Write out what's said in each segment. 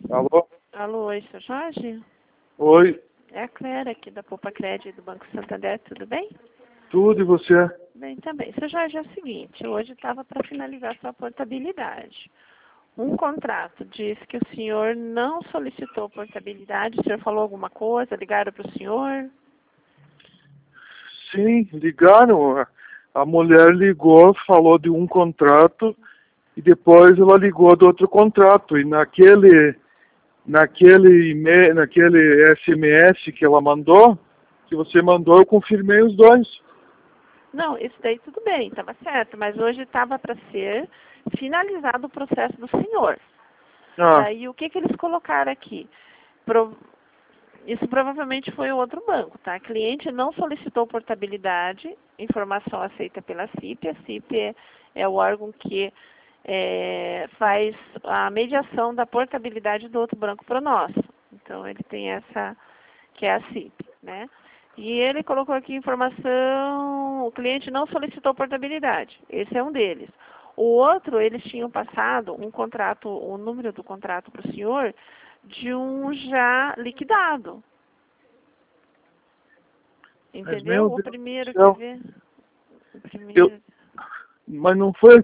Alô? Alô, oi, seu Jorge? Oi, É a Clara aqui da Poupa Crédito do Banco Santander, tudo bem? tudo e você? Bem, também. Seu Jorge, é o seguinte, hoje estava para finalizar sua portabilidade. Um contrato diz que o senhor não solicitou portabilidade, o senhor falou alguma coisa, ligaram para o senhor? Sim, ligaram. A mulher ligou, falou de um contrato e depois ela ligou do outro contrato. E naquele SMS que ela mandou, que você mandou, eu confirmei os dois. Não, isso daí tudo bem, estava certo, mas hoje estava para ser finalizado o processo do senhor. Ah, Daí, o que que eles colocaram aqui? Isso provavelmente foi o outro banco, tá? Cliente não solicitou portabilidade, informação aceita pela CIP. A CIP é o órgão que faz a mediação da portabilidade do outro banco para nós. Então, ele tem essa, que é a CIP, né? E ele colocou aqui informação, o cliente não solicitou portabilidade. Esse é um deles. O outro, eles tinham passado um contrato, o número do contrato para o senhor, de um já liquidado. mas Entendeu? meu O Deus primeiro, do quer céu. ver? O primeiro. Mas não foi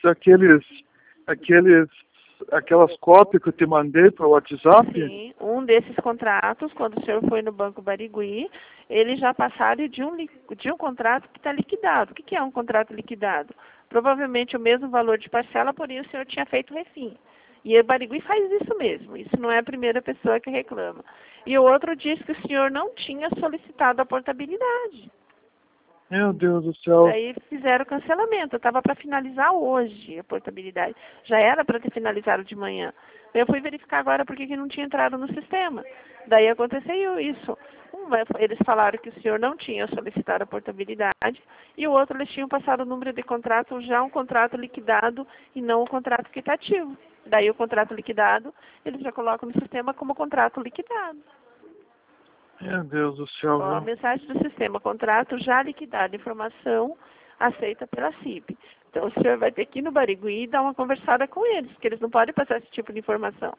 aquelas cópias que eu te mandei para o WhatsApp? Sim, um desses contratos, quando o senhor foi no Banco Barigui, eles já passaram de um contrato que está liquidado. O que é um contrato liquidado? Provavelmente o mesmo valor de parcela, porém o senhor tinha feito refim. E o Barigui faz isso mesmo, isso não é a primeira pessoa que reclama. E o outro diz que o senhor não tinha solicitado a portabilidade. Meu Deus do céu. Daí fizeram o cancelamento. Eu estava para finalizar hoje a portabilidade. Já era para ter finalizado de manhã. Eu fui verificar agora porque que não tinha entrado no sistema. Daí aconteceu isso. Eles falaram que o senhor não tinha solicitado a portabilidade e o outro eles tinham passado o número de contrato, já um contrato liquidado e não o contrato quitativo. Daí o contrato liquidado, eles já colocam no sistema como contrato liquidado. Meu Deus do céu, Ó, a viu? mensagem do sistema, contrato já liquidado, informação aceita pela CIP. Então, o senhor vai ter que ir no Barigui e dar uma conversada com eles, porque eles não podem passar esse tipo de informação.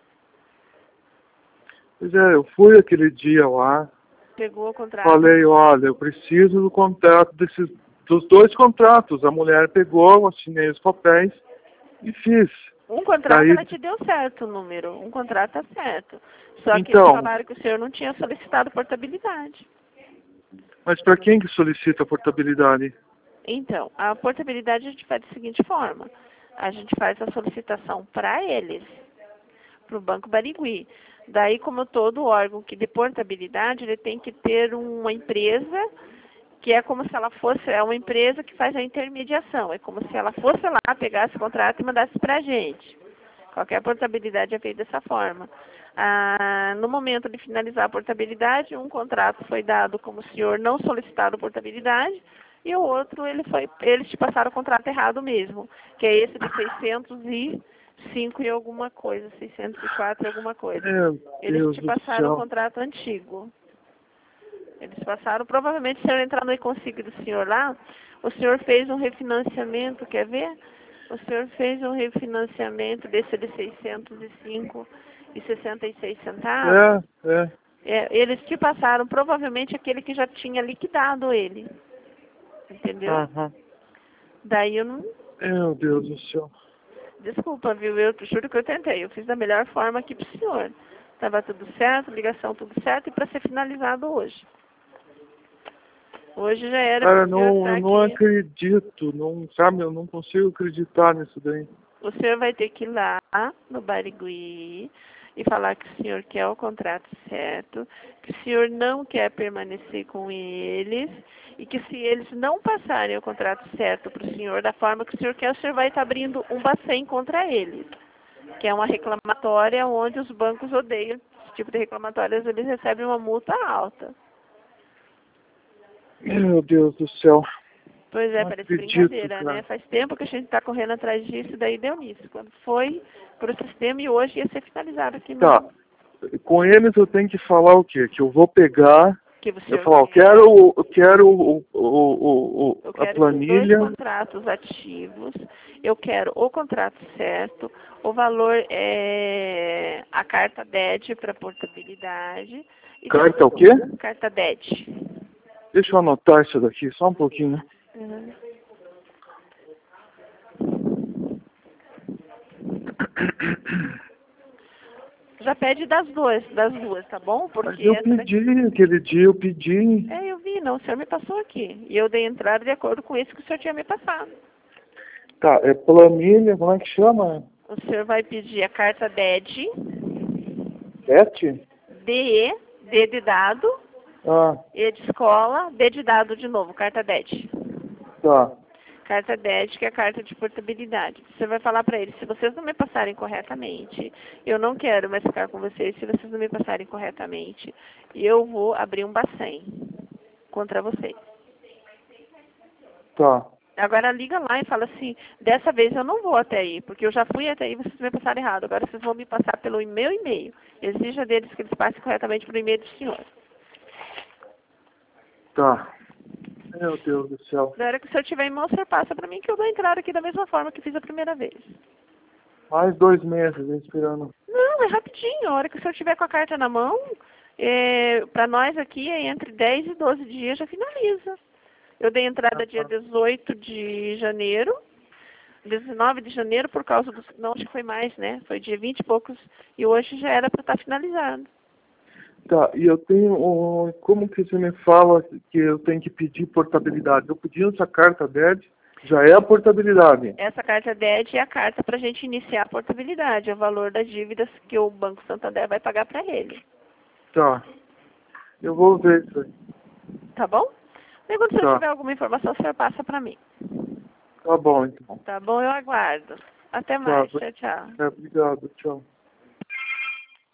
Pois é, eu fui aquele dia lá, Pegou o contrato. falei, olha, eu preciso do contrato dos dois contratos. A mulher pegou, eu assinei os papéis e fiz. Um contrato, Daí, ela te deu certo o número. Um contrato tá certo. Só que eles então, falaram que o senhor não tinha solicitado portabilidade. mas para quem que solicita a portabilidade? Então, a portabilidade a gente faz da seguinte forma. A gente faz a solicitação para eles, para o Banco Barigui. Daí, como todo órgão que de portabilidade, ele tem que ter uma empresa que é como se ela fosse, é uma empresa que faz a intermediação. É como se ela fosse lá, pegasse o contrato e mandasse para a gente. Qualquer portabilidade é feita dessa forma. No momento de finalizar a portabilidade, um contrato foi dado como o senhor não solicitado portabilidade e o outro, eles te passaram o contrato errado mesmo, que é esse de 605 e alguma coisa, 604 e alguma coisa. Meu Eles Deus te do passaram o céu. contrato antigo. Eles passaram, provavelmente, se eu entrar no e-consigo do senhor lá, o senhor fez um refinanciamento, quer ver? O senhor fez um refinanciamento desse de 605,66 centavos. É. Eles te passaram, provavelmente, aquele que já tinha liquidado ele. Entendeu? Aham. Daí eu não... Meu Deus do céu. Desculpa, viu? Eu juro que eu tentei. Eu fiz da melhor forma aqui pro senhor. Estava tudo certo, ligação tudo certo e para ser finalizado hoje. Hoje já era para Cara, o senhor estar eu não aqui. acredito, não, sabe, eu não consigo acreditar nisso daí. O senhor vai ter que ir lá no Barigui e falar que o senhor quer o contrato certo, que o senhor não quer permanecer com eles e que se eles não passarem o contrato certo para o senhor da forma que o senhor quer, o senhor vai estar abrindo um bacen contra eles, que é uma reclamatória onde os bancos odeiam esse tipo de reclamatórias, eles recebem uma multa alta. Meu Deus do céu. Pois é, Não parece acredito, brincadeira, né? cara. Faz tempo que a gente está correndo atrás disso, daí deu nisso. Quando foi para o sistema e hoje ia ser finalizado aqui Tá. no... Com eles eu tenho que falar o quê? Que eu vou pegar, Que o eu senhor falar, quer. eu quero Eu a quero esses dois planilha. contratos ativos. Eu quero o contrato certo, o valor a carta DED para portabilidade. E Carta o quê? Carta DED. Deixa eu anotar isso daqui, só um pouquinho, né? Uhum. Já pede das duas, tá bom? Mas Porque eu essa pedi, aquele dia eu pedi. eu vi, não, o senhor me passou aqui. E eu dei entrada de acordo com isso que o senhor tinha me passado. Tá, é planilha, como é que chama? O senhor vai pedir a carta DED, DET? D de dado, Ah, E de escola, D de dado de novo, carta DED. tá. Carta DED, que é a carta de portabilidade. Você vai falar para eles, se vocês não me passarem corretamente, eu não quero mais ficar com vocês se vocês não me passarem corretamente. E eu vou abrir um Bacen contra vocês. Tá. Agora liga lá e fala assim, dessa vez eu não vou até aí, porque eu já fui até aí e vocês me passaram errado. Agora vocês vão me passar pelo meu e-mail. Exija deles que eles passem corretamente pelo e-mail do senhor. Tá. Meu Deus do céu. Na hora que o senhor tiver em mão, o senhor passa para mim que eu dou entrada aqui da mesma forma que fiz a primeira vez. Mais 2 meses esperando. Não, é rapidinho. A hora que o senhor tiver com a carta na mão, para nós aqui é entre 10 e 12 dias já finaliza. Eu dei entrada dia 18 de janeiro, 19 de janeiro por causa dos... Não, acho que foi mais, né? Foi dia 20 e poucos. E hoje já era para estar finalizado. Tá, e eu tenho... Como que você me fala que eu tenho que pedir portabilidade? Eu pedi essa carta DED, já é a portabilidade. Essa carta DED é a carta para a gente iniciar a portabilidade. É o valor das dívidas que o Banco Santander vai pagar para ele. Tá. Eu vou ver isso aí. Tá bom? E quando o senhor Tá. tiver alguma informação, o senhor passa para mim. Tá bom, então. Tá bom? Eu aguardo. Até mais. Tchau, tchau. Obrigado, tchau.